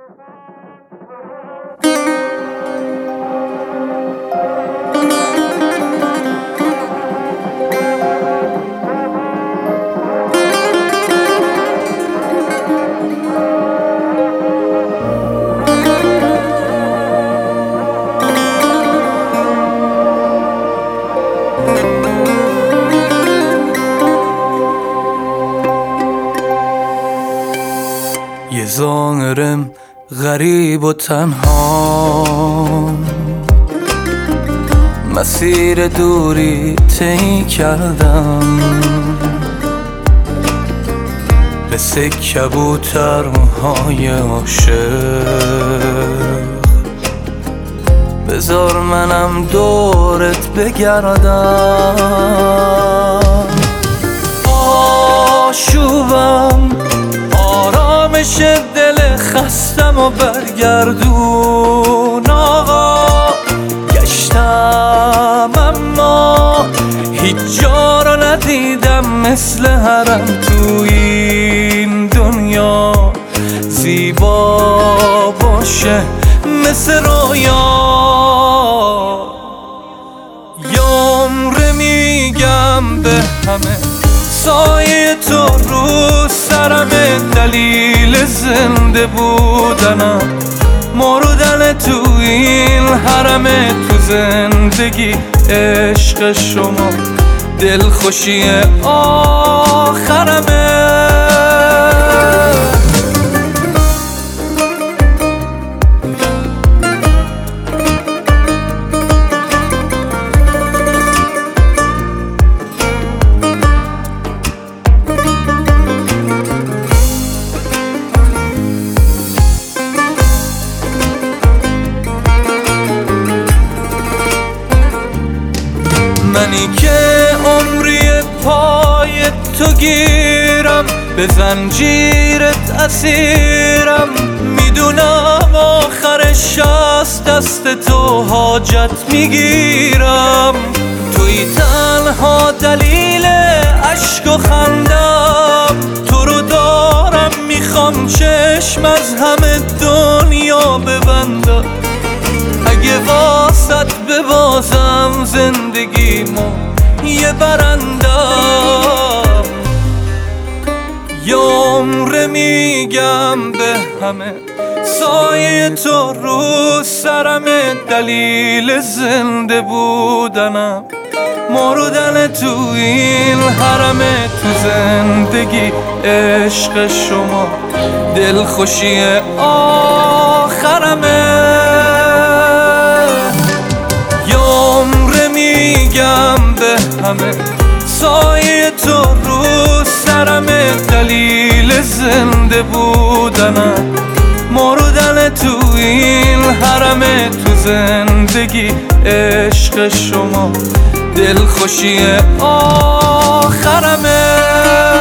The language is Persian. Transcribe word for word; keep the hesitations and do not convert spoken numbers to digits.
یه ظاهرم غریب و تنها، مسیر دوری طی کردم، مثل کبوترهای عاشق. بذار منم دورت بگردم، آشوبم آرامش دل خستم و برگردون. آقا گشتم اما هیچ جا رو ندیدم مثل حرم تو این دنیا. زیبا باشه مثل رویا، یه عمره میگم به همه سایه تو رو سرم دلیل زنده بودنم. مردن تو این حرم تو زندگی عشق شما دلخوشی آخرمه. منی که عمری پای تو گیرم، به زنجیرت اسیرم. میدونم آخرش از دست تو حاجت میگیرم. توی تنها دلیل عشق و خندم، تو رو دارم میخوام چشم از همه دنیا ببندم. اگه واسط ببازم زندگیمو یه برندم، یه عمره میگم به همه سایه تو رو سرم دلیل زنده بودنم. مردن تو این حرم تو زندگی عشق شما دلخوشی آخرمه. میگم به همه سایه تو رو سرم دلیل زنده بودنم. مردن تو این حرم تو زندگی عشق شما دلخوشی آخرمه.